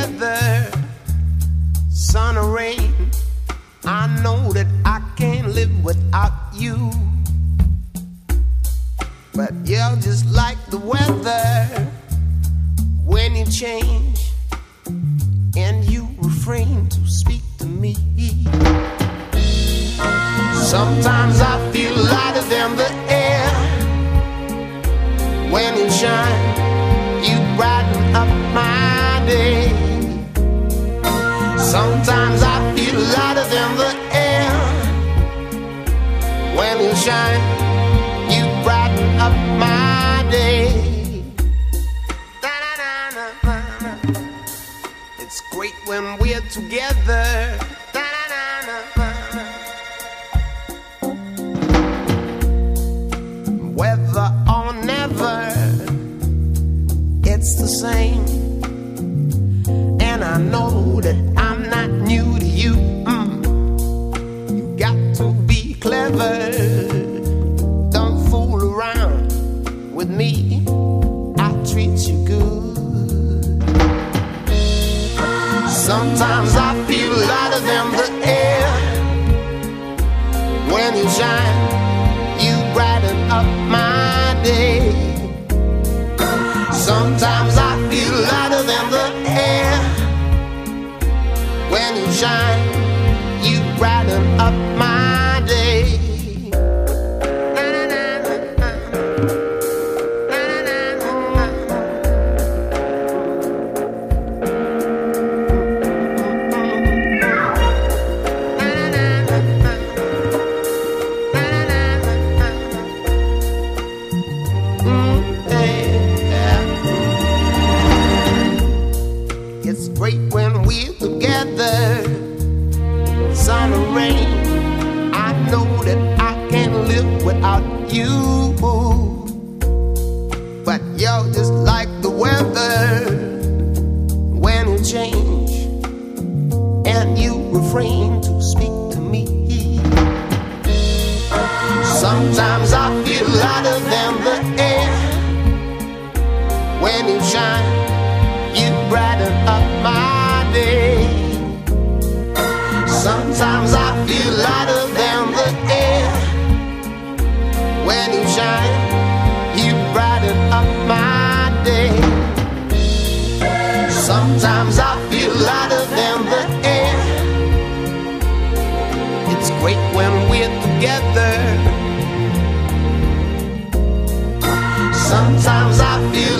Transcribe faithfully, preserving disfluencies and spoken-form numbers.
together, sun or rain. I know that I can't live without you. But you're just like the weather when you change and you refrain to speak to me. Sometimes I feel lighter than the air. When you shine, you brighten up my day. Sometimes I feel lighter than the air. When you shine, you brighten up my day. It's great when we're together. Whether or never, it's the same. And I know that I'm not new to you. Mm. You got to be clever. Don't fool around with me. I treat you good. Sometimes I feel lighter than the air. When you shine, you brighten up my day. Sometimes I feel lighter than the air. When you shine, you brighten up my day. It's great when we're together, sun or rain. I know that I can't live without you. But you're just like the weather when you change and you refrain to speak to me. Sometimes I feel lighter than the air. When you shine, you brighten up my day. Sometimes I feel lighter than the air. When you shine, you brighten up my day. Sometimes I feel lighter than the air. It's great when we're together. Sometimes I feel